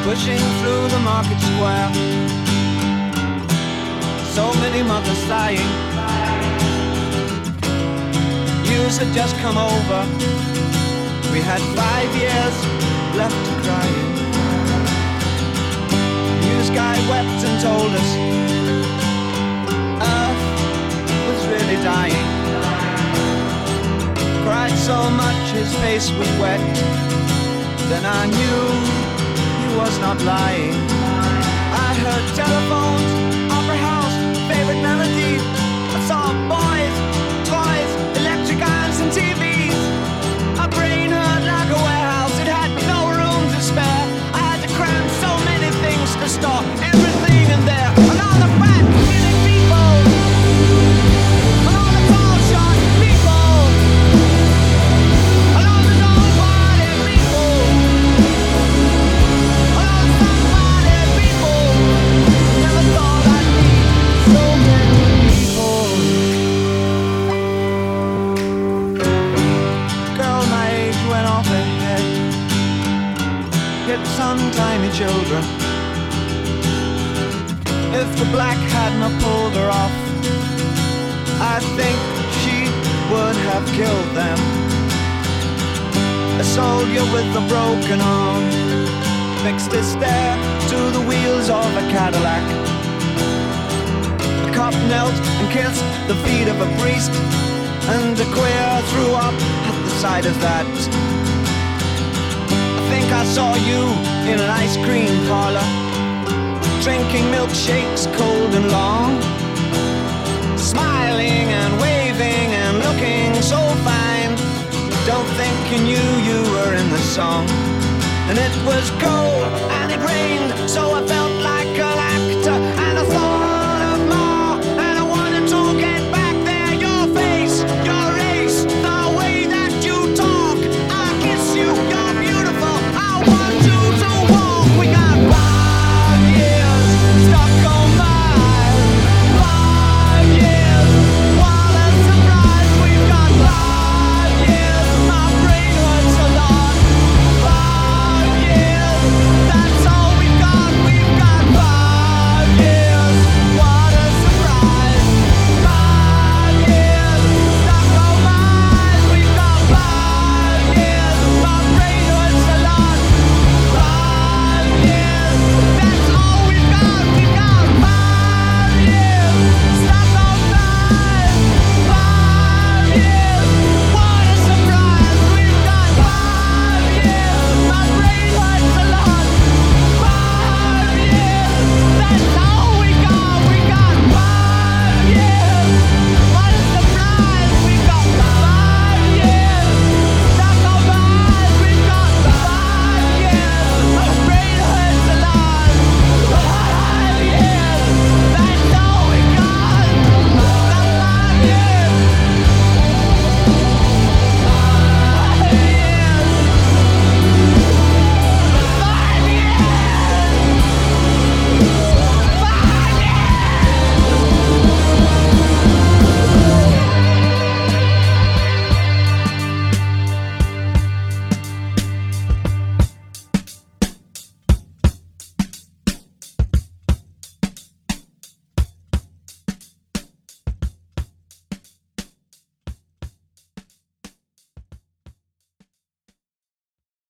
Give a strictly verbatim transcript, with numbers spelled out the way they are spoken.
pushing through the market square. So many mothers sighing. News had just come over. We had five years left to cry in. News guy wept and told us Earth was really dying. Cried so much his face was wet. Then I knew he was not lying. I heard telephones, opera house, favorite melody. I saw boys, toys, electric irons and T Vs. My brain hurt like a warehouse, it had no room to spare. I had to cram so many things to store everything in there. And all the fat, skinny people, and all the tall, short people, and all the nobody people, and all the somebody people. Never thought I'd meet so many people. Girl my age went off ahead, hit some tiny children. If the black hadn't have pulled her off, I think she would have killed them. A soldier with a broken arm fixed his stare to the wheels of a Cadillac. A cop knelt and kissed the feet of a priest, and a queer threw up at the sight of that. I think I saw you in an ice cream parlor, drinking milkshakes cold and long, smiling and waving and looking so fine. Don't think you knew you were in the song. And it was cold and it rained, so I felt like